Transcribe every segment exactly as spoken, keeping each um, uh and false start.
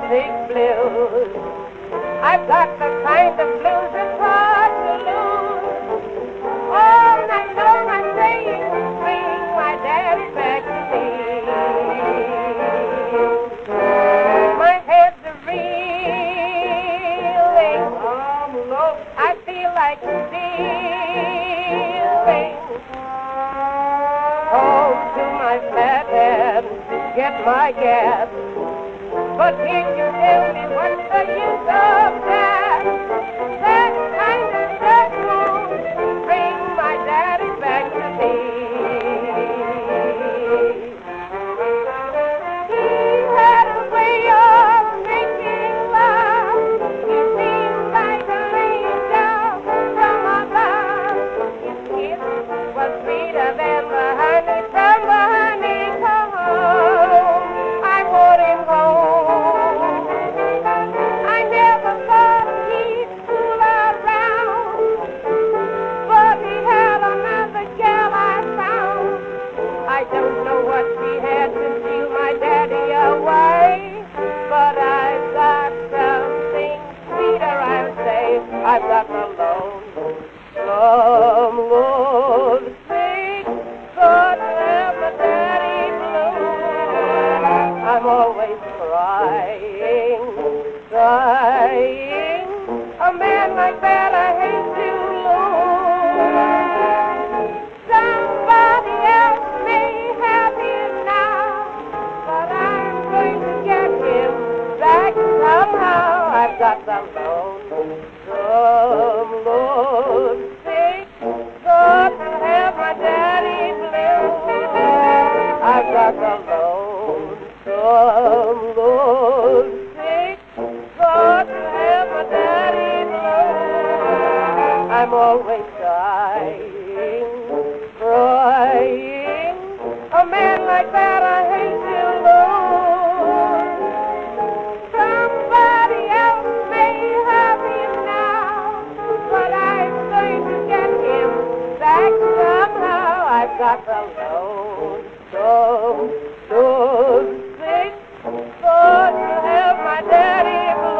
big blues. I've got the kind of blues that's hard to lose. All night long I'm saying, bring my daddy back to me. My head's a reeling. I feel like stealing. Home to my flathead, get my gas. But can you tell me what's the use of that? That kind of stuff won't bring my daddy back to me. He had a way of making love. He seemed like an angel from above. His kiss was sweeter than the honey from the honeycomb. I want him home. I don't know what she had to steal my daddy away, but I've got something sweeter, I'll say. I've got the lonesome love sick, but never daddy blue. I'm always crying, crying. A man like that I hate to lose. Somebody else may have him now, but I'm going to get him back somehow. I've got the lonesome love sick, got to have my daddy blue. I've got the lonesome love sick, got to have my daddy blue. I'm always dying, crying. A man like that I hate to lose. Somebody else may have him now, but I'm going to get him back somehow. I've got the lonesome, love sick, got to have my daddy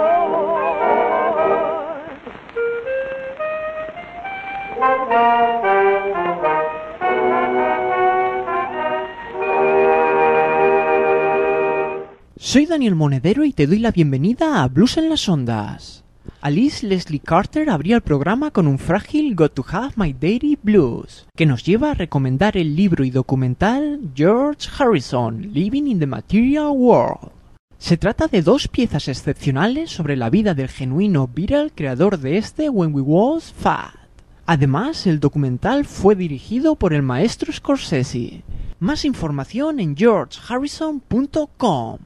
Soy Daniel Monedero y te doy la bienvenida a Blues en las Ondas. Alice Leslie Carter abría el programa con un frágil Got to Have My Daddy Blues, que nos lleva a recomendar el libro y documental George Harrison, Living in the Material World. Se trata de dos piezas excepcionales sobre la vida del genuino Beatle creador de este When We Was Fat. Además, el documental fue dirigido por el maestro Scorsese. Más información en george harrison punto com.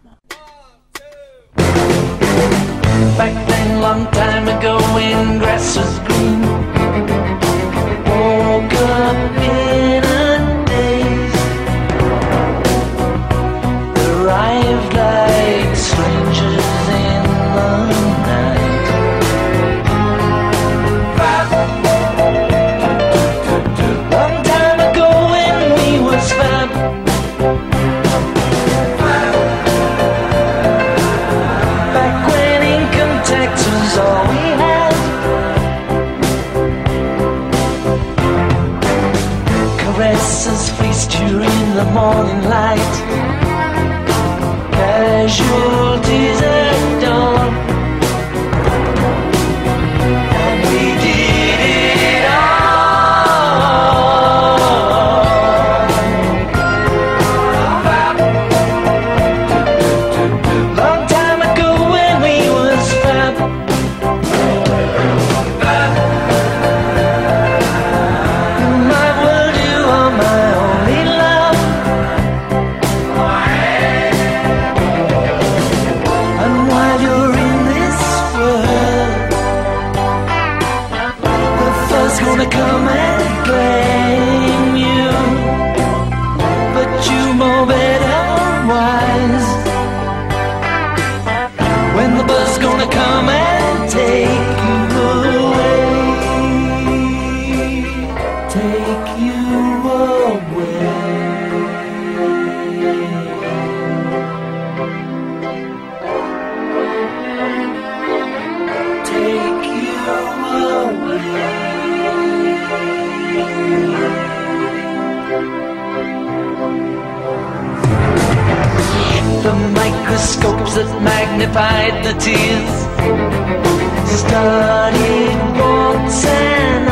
Back then, long time ago, when grass was green, woke up in a daze, arrived like strangers in the night. Long time ago, when we was fab. Texas, all we had. Caresses fleeced you in the morning light. Casualties at dawn. And we did it all. Long time ago when we was fab. My world, you are my only love. microscopes that magnified the tears. Studied once and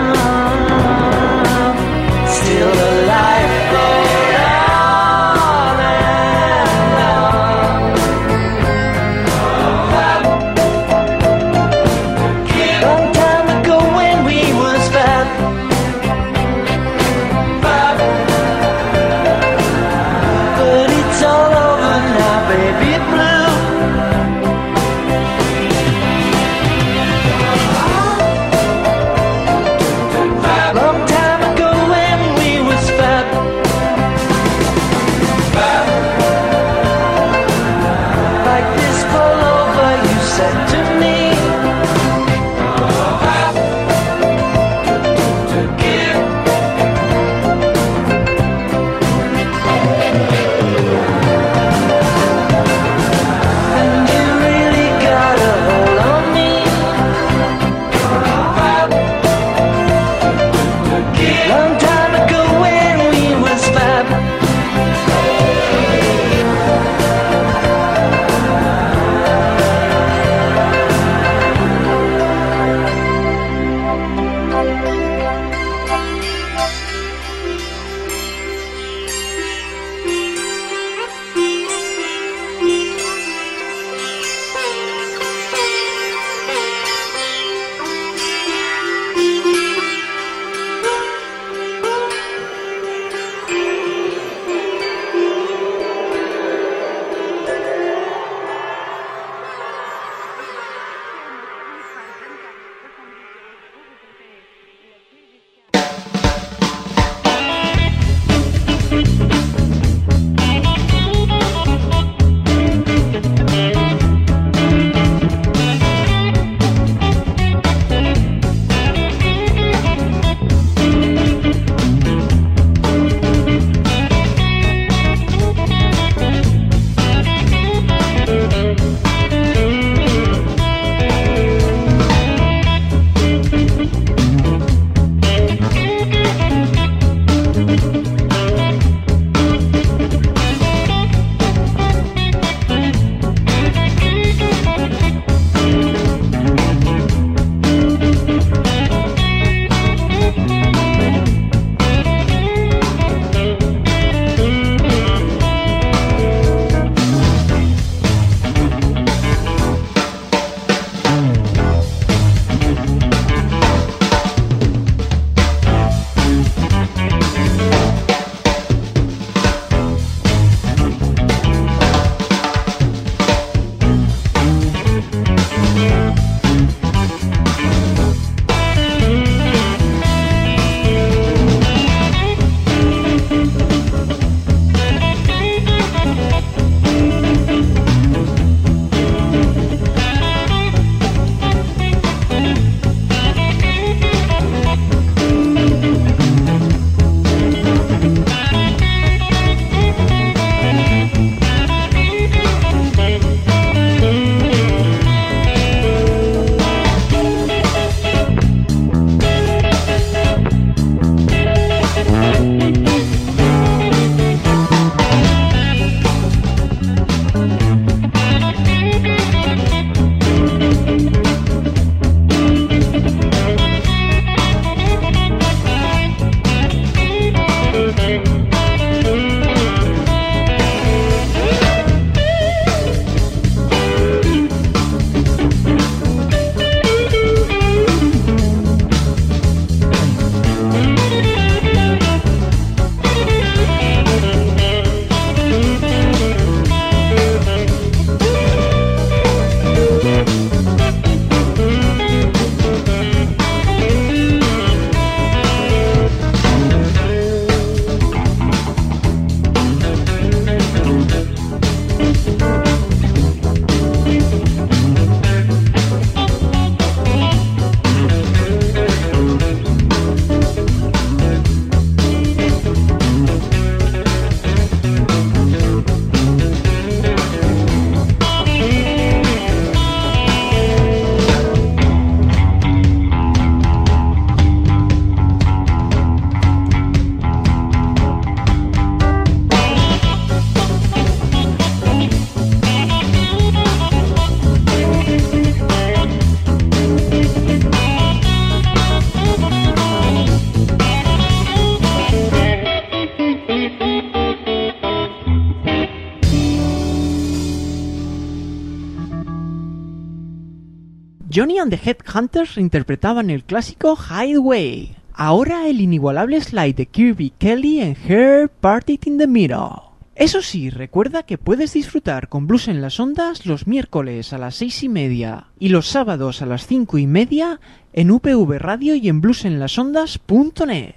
I'm still alive, going on and on. Long time ago when we was fat, but it's all over now, baby blue. Johnny and the Headhunters interpretaban el clásico Hideaway. Ahora el inigualable slide de Kirby Kelly en Her Parted in the Middle. Eso sí, recuerda que puedes disfrutar con Blues en las Ondas los miércoles a las seis y media y los sábados a las cinco y media en U P V Radio y en blues en las ondas punto net.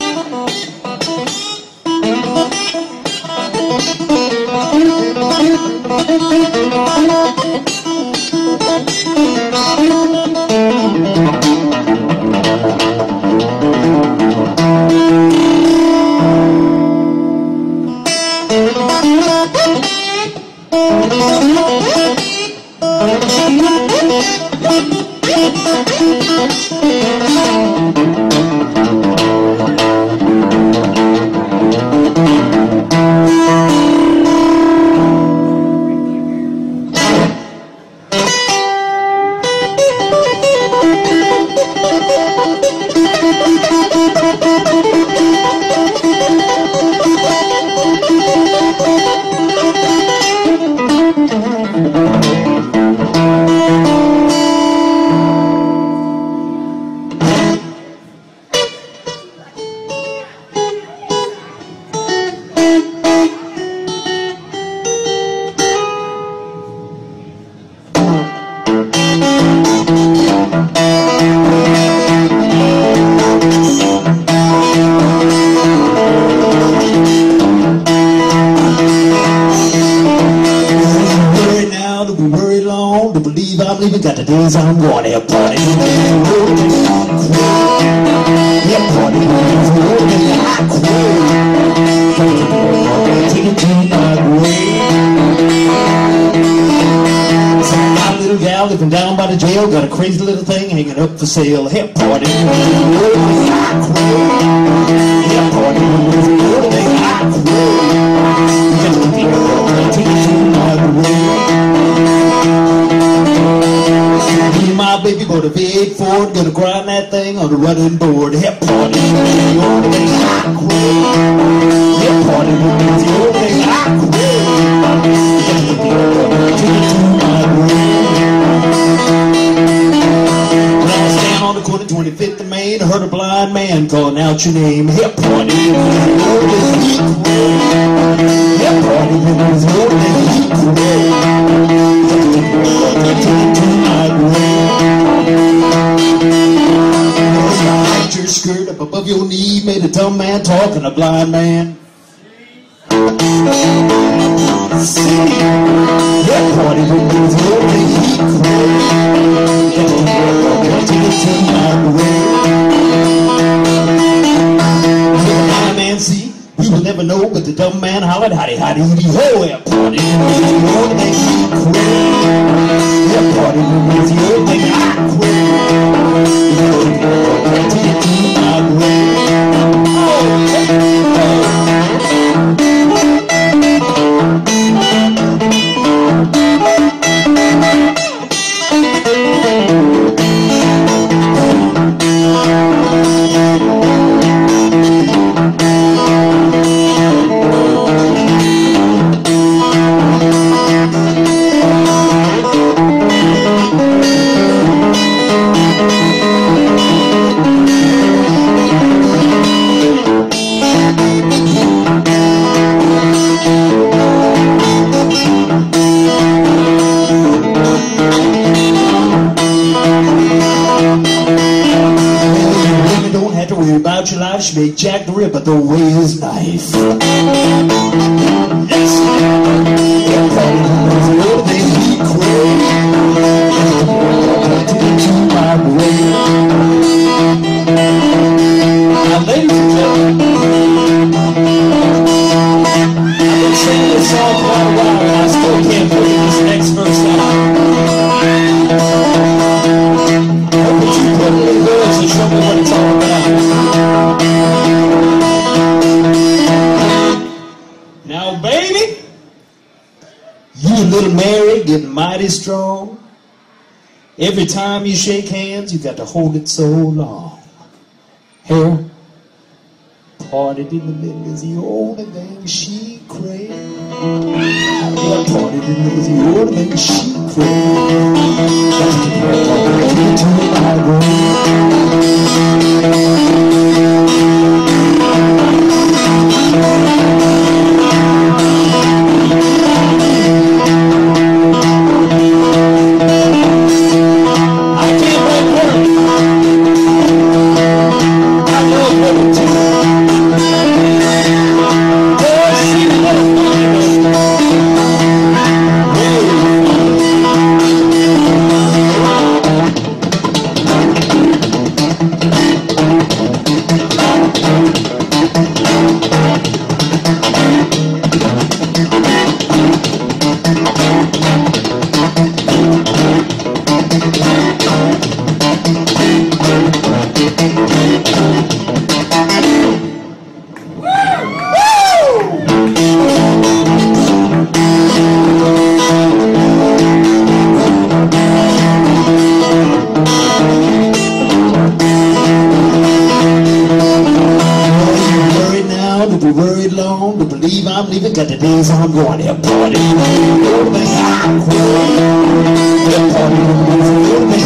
Got the days I'm going to party. Yeah, party. Take it to my grave. Some hot little gal living down by the jail got a crazy little thing hanging up for sale. Hey, party. Yeah, party. Take it to my grave. My baby bought a V eight Ford, gonna grind that thing on the running board. Hip party, the only thing I quit. Hip party, the only thing I quit. Take it to my grave. When I was down on the corner, twenty-fifth and Main, I heard a blind man calling out your name. Hip party, the only thing I quit. Hip party, the only thing I quit. Take it to my grave. Your skirt up above your knee made a dumb man talk and a blind man sing. That party with me is only he cried. Take it to my grave. The blind man see, we will never know, but the dumb man hollered, howdy, howdy, howdy, ho, that party with me is only he cried. That party with me is only I cried. Take it to my grave. Oh, hey, about your life, she made Jack the Ripper throw away his knife. Yes, that party was the only thing he quit. Take it to my grave. Now, ladies and gentlemen, I've been singing this song for a while, and I still can't figure this next verse out. Hope that you put it in words and show me what it's all about. Now, baby, you and little Mary getting mighty strong. Every time you shake hands, you got to hold it so long. Hair parted in the middle is the only thing she craves. Hair parted in the middle is the only thing she craves. I'm leaving, got the days I'm going there. Party, go to the highway. Yeah, party, go to the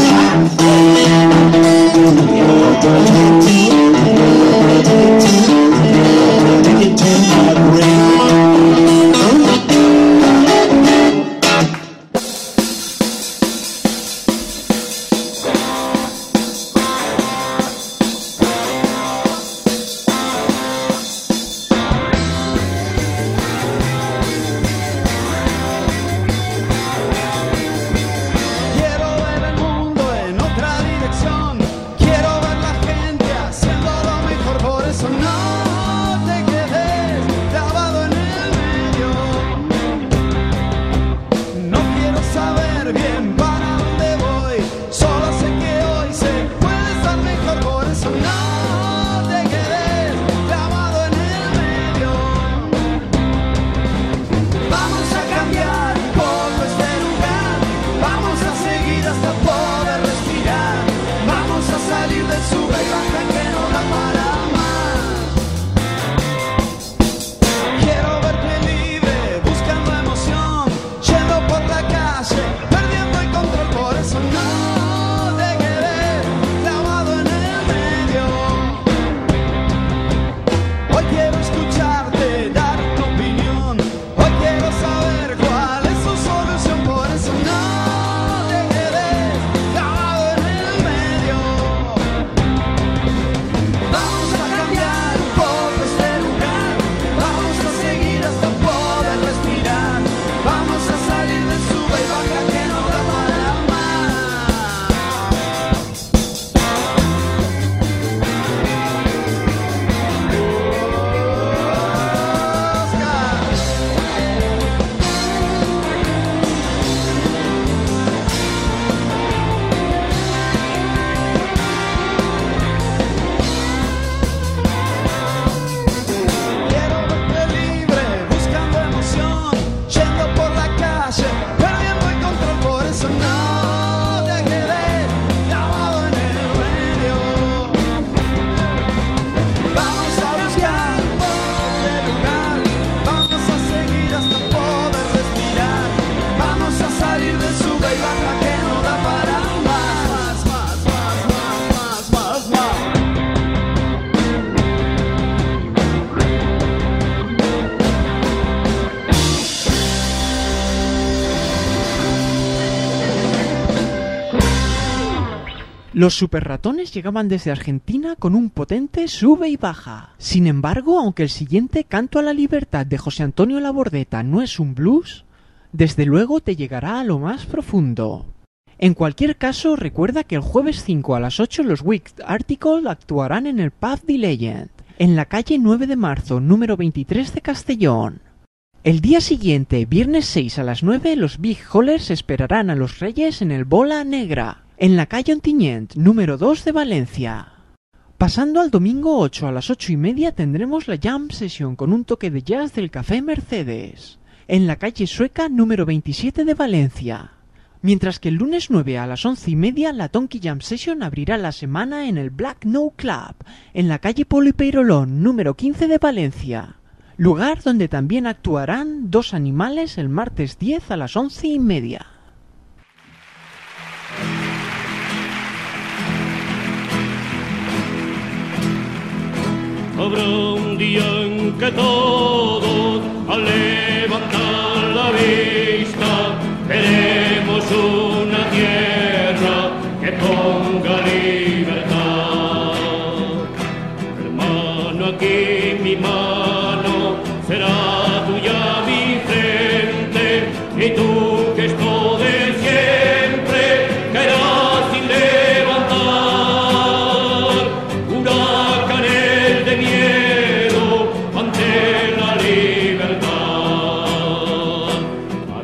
highway. Take it to my grave. Los superratones llegaban desde Argentina con un potente sube y baja. Sin embargo, aunque el siguiente Canto a la Libertad de José Antonio Labordeta no es un blues, desde luego te llegará a lo más profundo. En cualquier caso, recuerda que el jueves cinco a las ocho los Wicked Article actuarán en el Pub The Legend, en la calle nueve de marzo, número veintitrés de Castellón. El día siguiente, viernes seis a las nueve, los Big Hollers esperarán a los Reyes en el Bola Negra, en la calle Ontinyent, número dos de Valencia. Pasando al domingo ocho a las ocho y media tendremos la Jam Session con un toque de jazz del Café Mercedes, en la calle Sueca, número veintisiete de Valencia. Mientras que el lunes nueve a las once y media la Donkey Jam Session abrirá la semana en el Black No Club, en la calle Polo y Peirolón, número quince de Valencia, lugar donde también actuarán Dos Animales el martes diez a las once y media. Habrá un día en que todos, al levantar la vista, veremos una tierra que ponga libertad. Hermano, aquí mi mano será tuya mi frente, y tú que esto de siempre caerás sin levantar. Huracanes de miedo ante la libertad.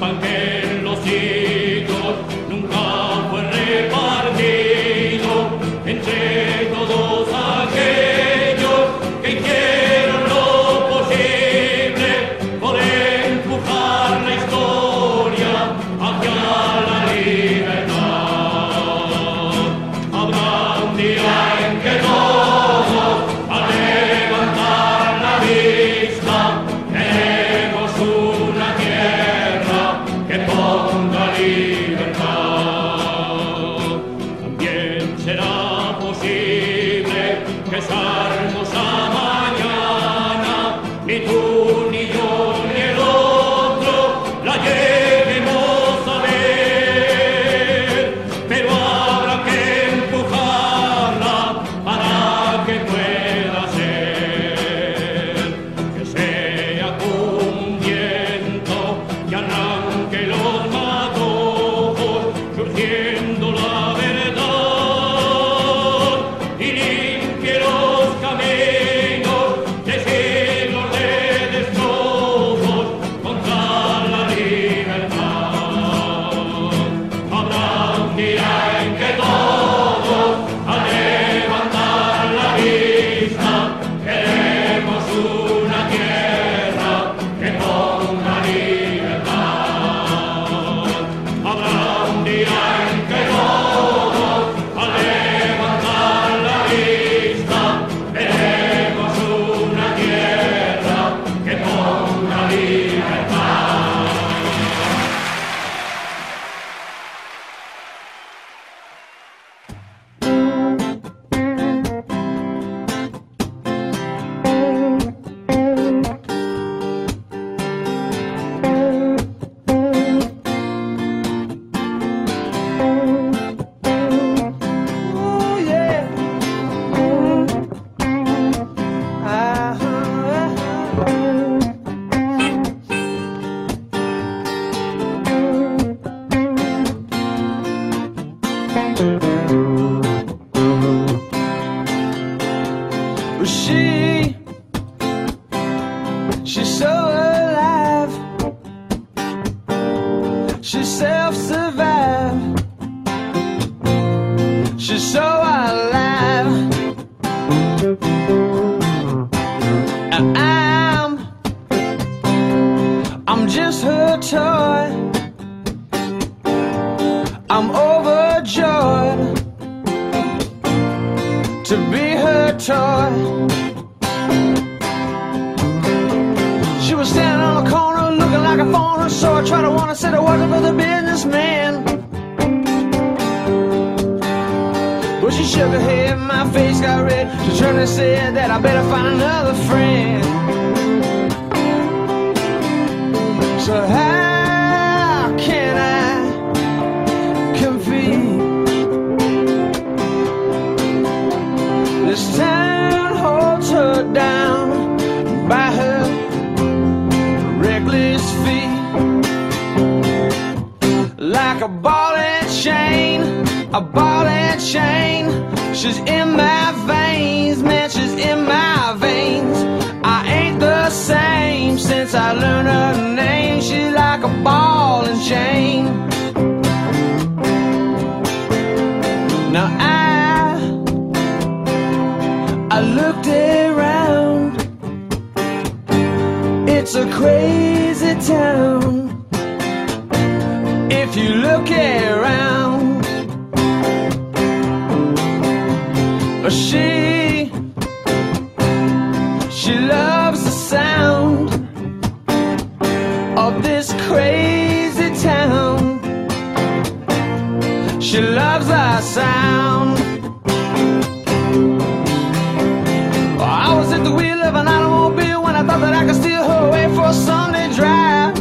que en los siglos nunca fue repartido entre todos aquellos que hicieron lo posible por empujar la historia hacia la libertad. Habrá un día en que todos, al levantar la vista, tenemos una tierra que ponga libertad. También será posible que esa hermosa mañana ni tú ni yo ni el otro la lleguemos a ver, pero habrá que empujarla para que pueda ser, que sea como un viento que arranque los matojos, surgiendo la verdad y limpie los caminos de siglos de destrozos contra la libertad. Habrá un día en que todos, al levantar la vista, queremos una tierra que ponga libertad. Habrá un día en que todos, al levantar la vista, queremos una tierra que ponga libertad. Ooh, yeah. Well, she, she's so alive. She's self-survived. She's so alive. And I'm, I'm just her toy. I'm overjoyed to be her toy. She was standing on the corner looking like a phone, so I tried to want to say I wasn't for the businessman. But she shook her head, my face got red. She turned and said that I better find another friend. So how can I compete? This town holds her down by her reckless feet, like a ball and chain, a ball and chain. She's in my veins, man, she's in my veins. I ain't the same since I learned her name. She's like a ball and chain. Now I, I looked around. It's a crazy town. If you look around, she, she loves the sound of this crazy town. She loves our sound. I was at the wheel of an automobile when I thought that I could steal her away for a Sunday drive.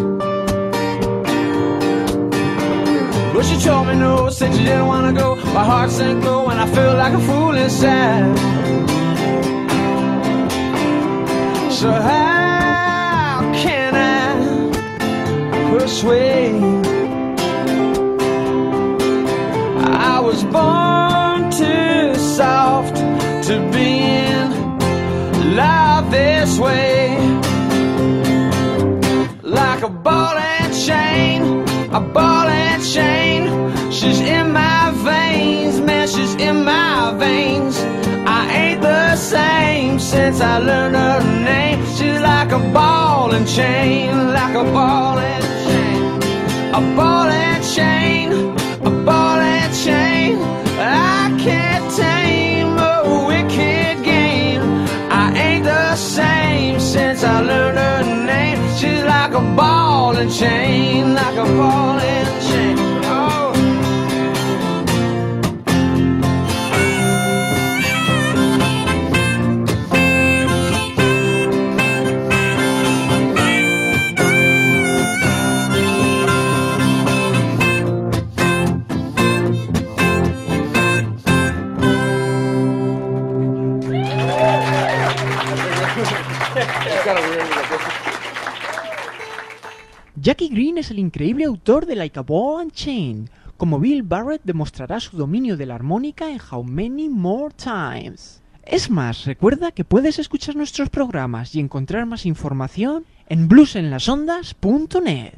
But she told me no, said she didn't want to go. My heart sank low and I felt like a fool inside. So how can I persuade? I was born too soft to be in love this way, like a ball and chain. a ball and chain. She's in my veins, man, she's in my veins. I ain't the same since I learned her name. She's like a ball and chain, like a ball and chain. A ball and chain, a ball and chain. I can't tame a wicked game. I ain't the same since I learned her name. She's like a ball and chain, like a ball and chain. Oh. Jackie Green es el increíble autor de Like a Ball and Chain, como Bill Barrett demostrará su dominio de la armónica en How Many More Times. Es más, recuerda que puedes escuchar nuestros programas y encontrar más información en blues en las ondas punto net.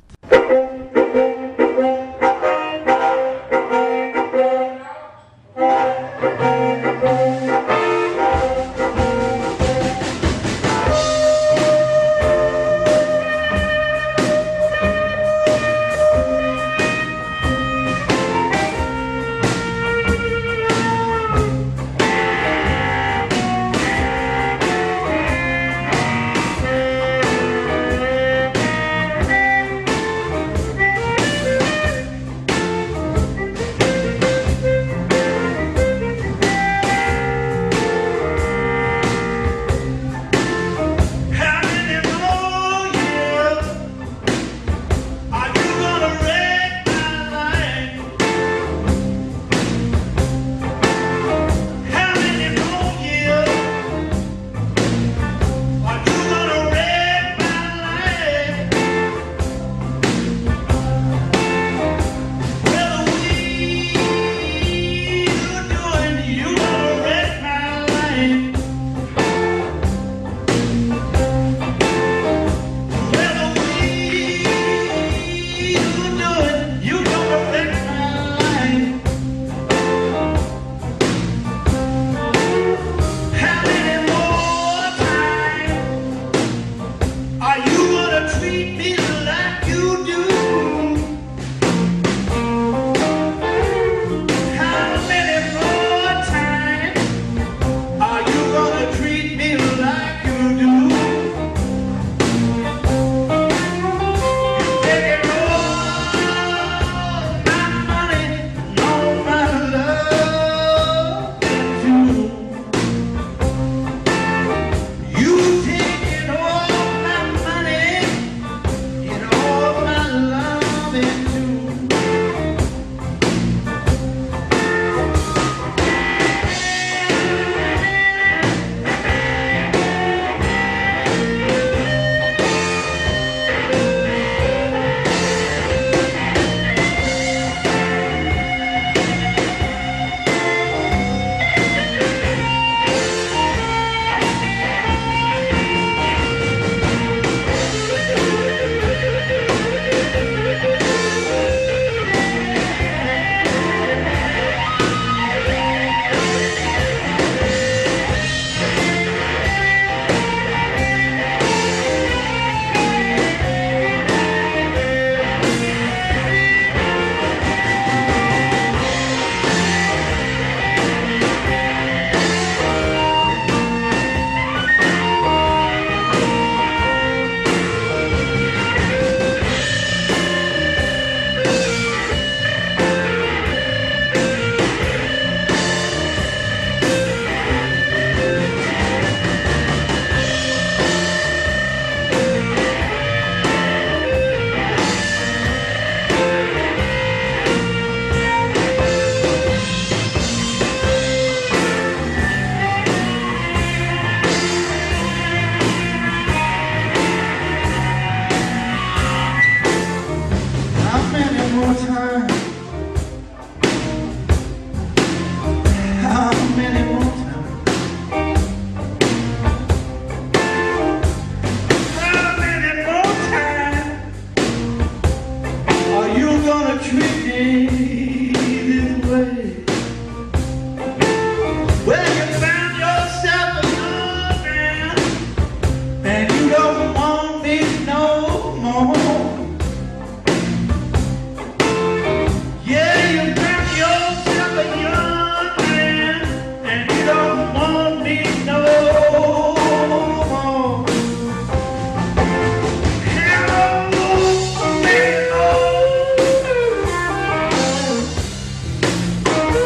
Hello,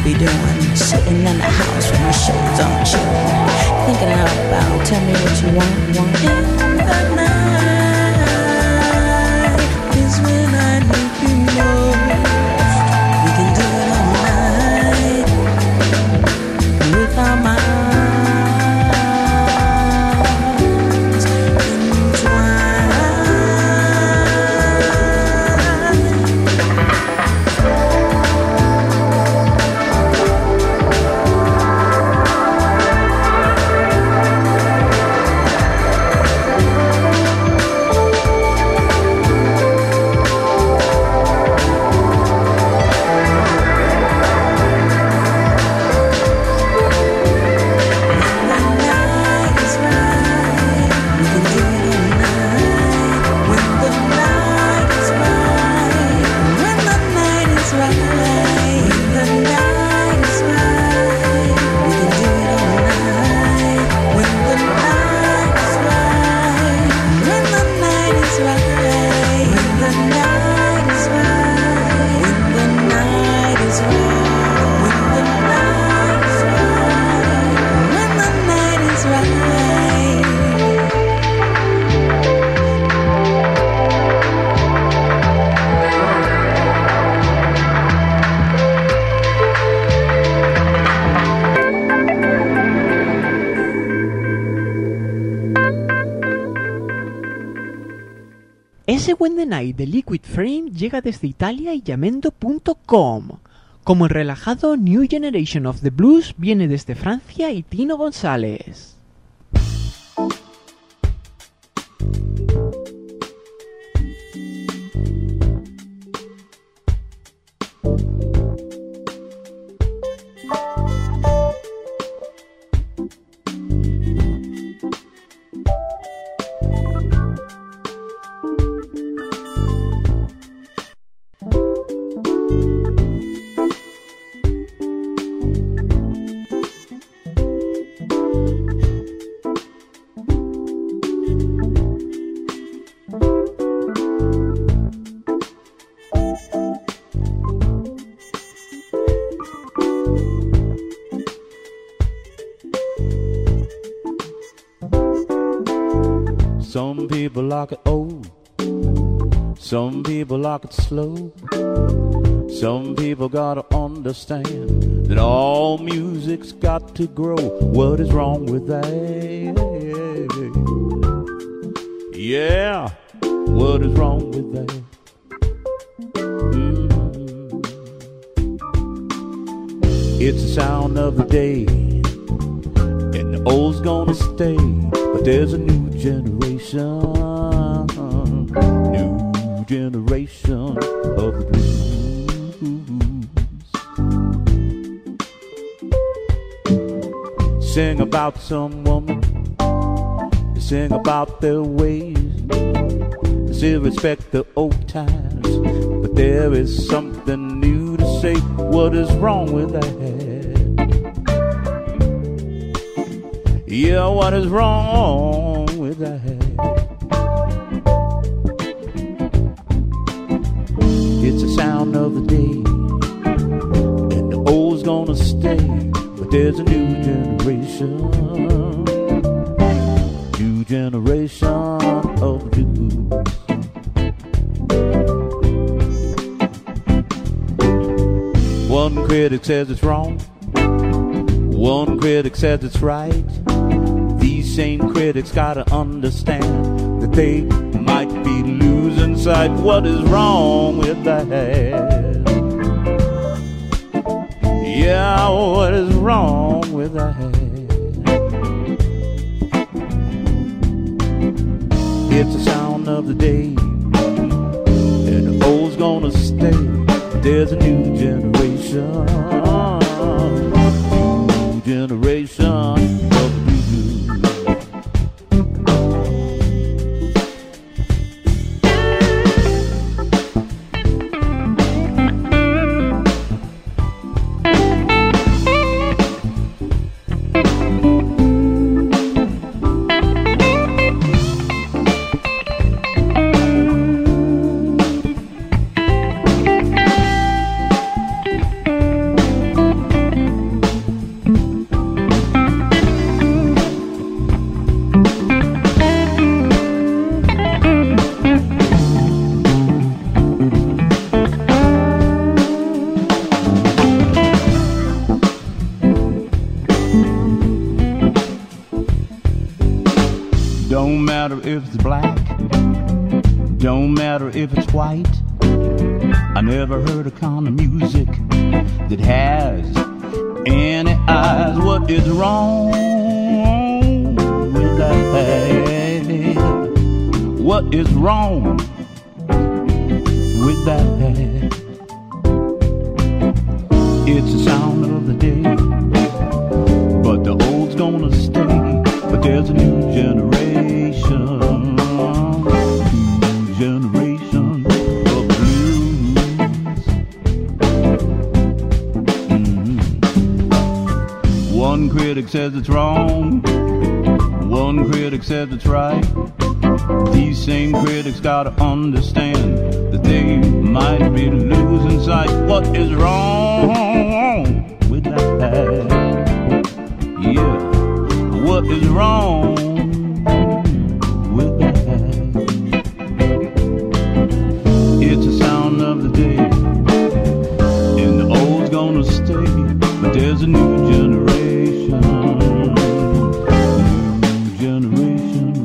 be doing? Sitting in the house with my shades on, chilling, thinking out loud. Tell me what you want, want. In the night is when I need you most. We can do it all night with our minds. Ese When the Night de Liquid Frame llega desde Italia y Yamendo punto com. Como el relajado New Generation of the Blues viene desde Francia y Tino González. Some people like it old, some people like it slow. Some people gotta understand that all music's got to grow. What is wrong with that? Yeah, what is wrong with that? Mm. It's the sound of the day, and the old's gonna stay. But there's a new generation, new generation of the blues. Sing about some woman, sing about their ways, they still respect the old times, but there is something new to say. What is wrong with that? Yeah, what is wrong with that? It's the sound of the day, and the old's gonna stay. But there's a new generation, new generation of blues. One critic says it's wrong, one critic says it's right. These same critics gotta understand that they might be losing sight. What is wrong with that? Yeah, what is wrong with that? It's the sound of the day, and the old's gonna stay. There's a new generation, new generation of blues. Don't matter if it's black, don't matter if it's white. I never heard a kind of music that has any eyes. What is wrong with that? What is wrong with that? It's the sound of the day, but the old's gonna stay. But there's a new generation, new generation of blues. Mm-hmm. One critic says it's wrong, one critic says it's right. These same critics gotta understand that they might be losing sight. What is wrong with that? Yeah, what is wrong with that? It's the sound of the day, and the old's gonna stay, but there's a new generation, new generation.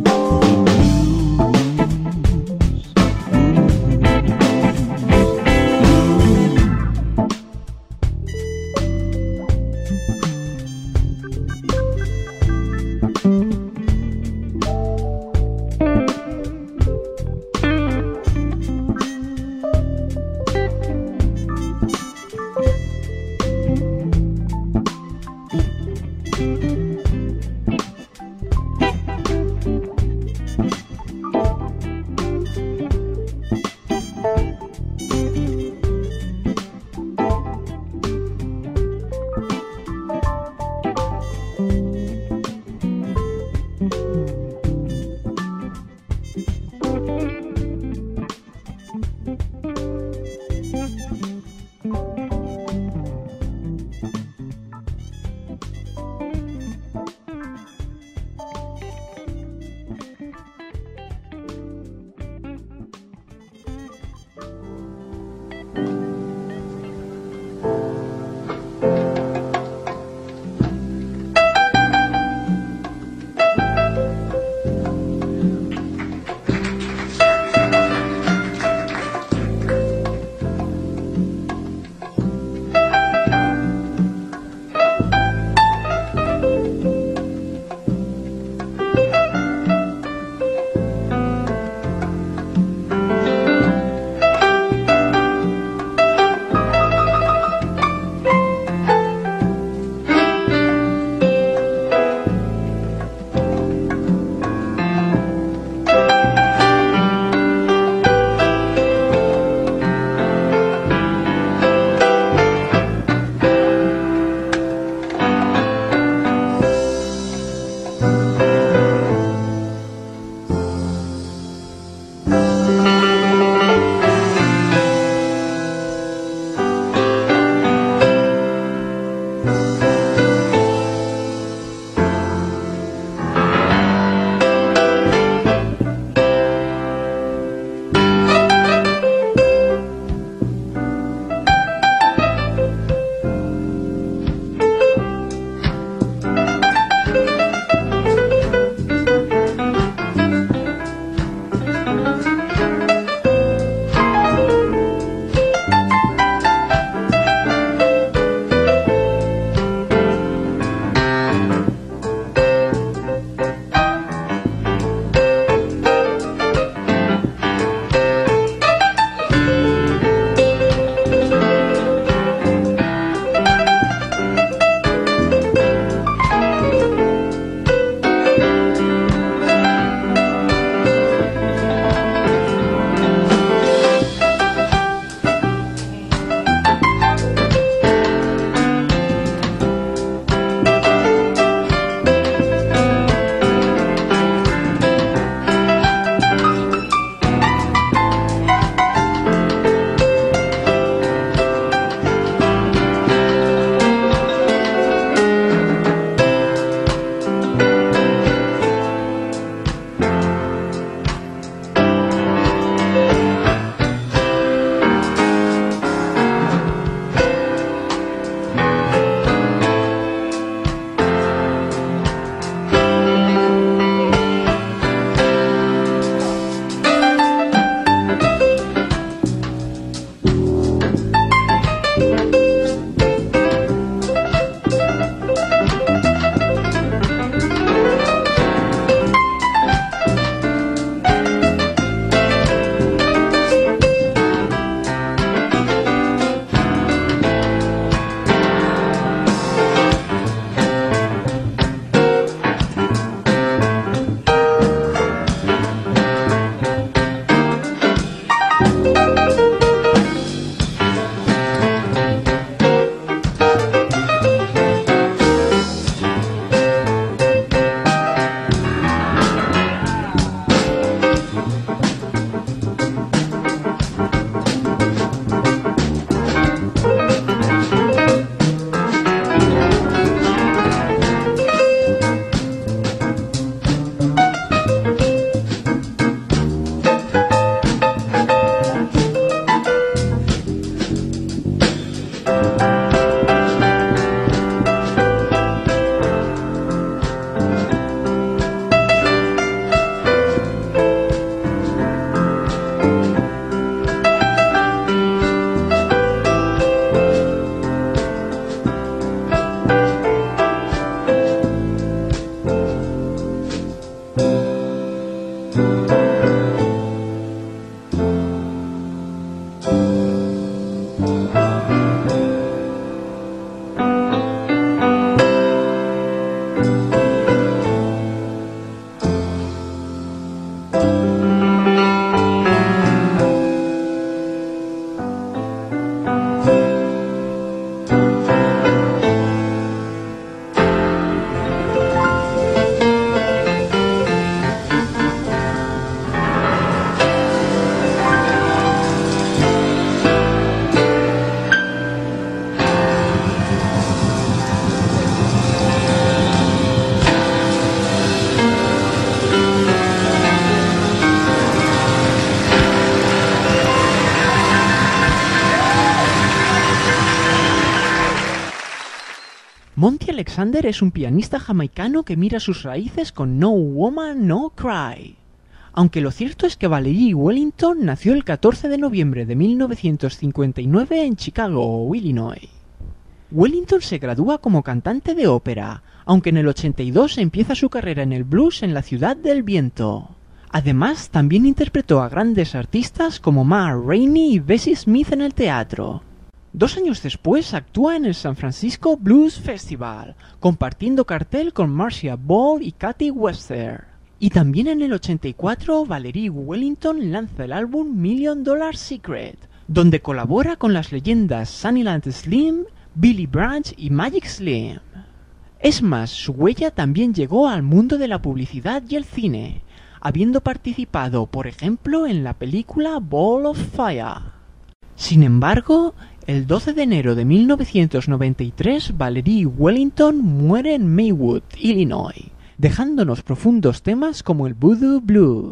Monty Alexander es un pianista jamaicano que mira sus raíces con No Woman, No Cry. Aunque lo cierto es que Valerie Wellington nació el catorce de noviembre de mil novecientos cincuenta y nueve en Chicago, Illinois. Wellington se gradúa como cantante de ópera, aunque en el ochenta y dos empieza su carrera en el blues en la Ciudad del Viento. Además, también interpretó a grandes artistas como Ma Rainey y Bessie Smith en el teatro. Dos años después actúa en el San Francisco Blues Festival, compartiendo cartel con Marcia Ball y Katy Webster. Y también en el ochenta y cuatro, Valerie Wellington lanza el álbum Million Dollar Secret, donde colabora con las leyendas Sunnyland Slim, Billy Branch y Magic Slim. Es más, su huella también llegó al mundo de la publicidad y el cine, habiendo participado, por ejemplo, en la película Ball of Fire. Sin embargo, el doce de enero de mil novecientos noventa y tres, Valerie Wellington muere en Maywood, Illinois, dejándonos profundos temas como el Voodoo Blues.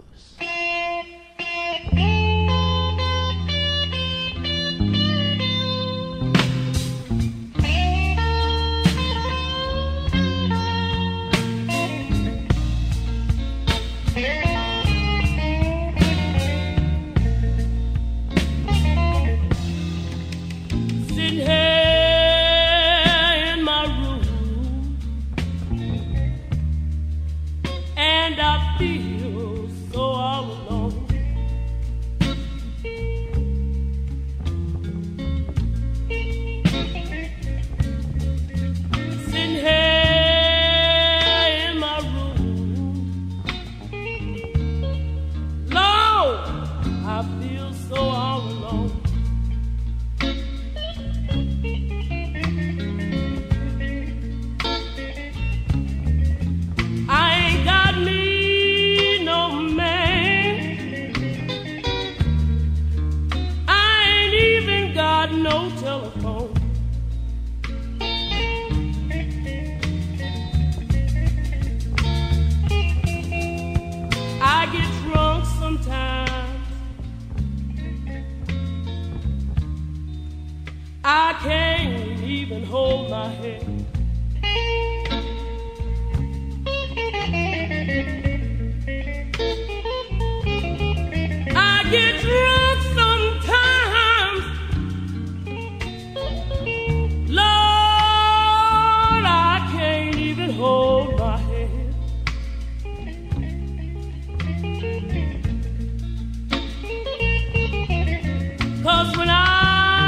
I can't even hold my head. I get drunk sometimes, Lord, I can't even hold my head. 'Cause when I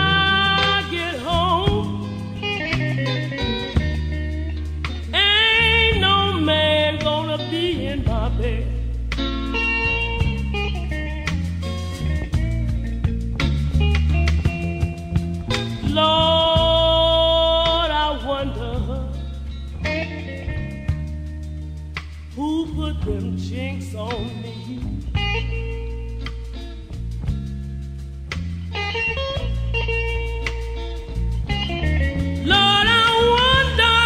chinks on me. Lord, I wonder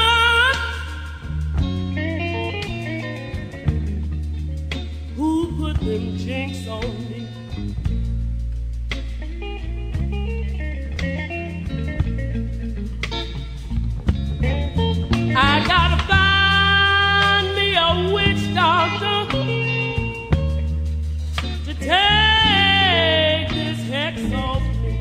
who put them chinks on me. I gotta find me a witch doctor to take this hex off me.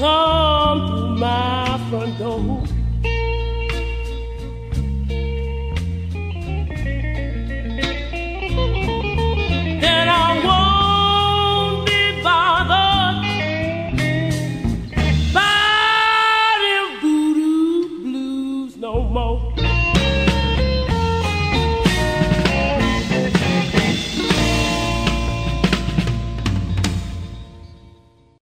come through my front door. Then I won't be bothered by them voodoo blues no more.